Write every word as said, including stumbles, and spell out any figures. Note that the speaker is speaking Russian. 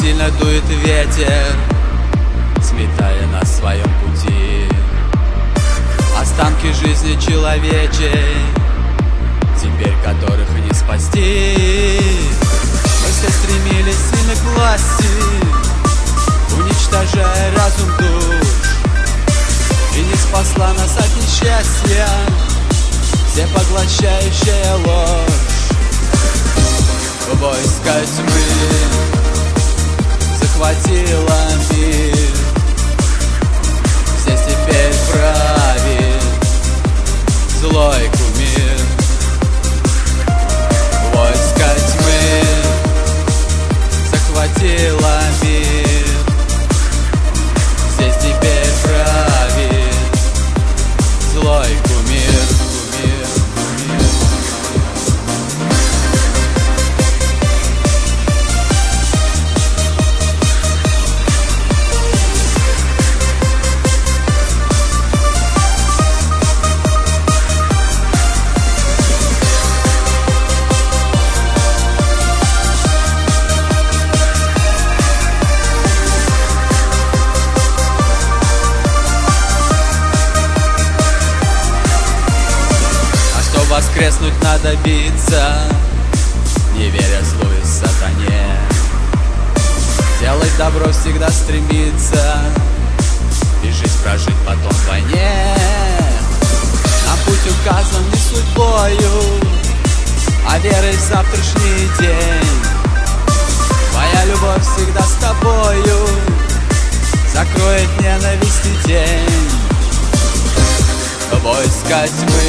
сильно дует ветер, сметая на своем пути останки жизни человечей, теперь которых не спасти. Мы все стремились сильно к власти, уничтожая разум душ, и не спасла нас от несчастья всепоглощающая ложь. Войско тьмы захватило мир, здесь теперь правит злой кумир. Войско тьмы захватило мир, здесь теперь правит злой кумир, кумир, кумир. Воскреснуть надо биться, не веря злу и сатане. Делать добро всегда стремиться, и жизнь прожить потом вдвойне. Нам путь указан не судьбою, а верой в завтрашний день. Твоя любовь всегда с тобою закроет ненависть и тень. Войско тьмы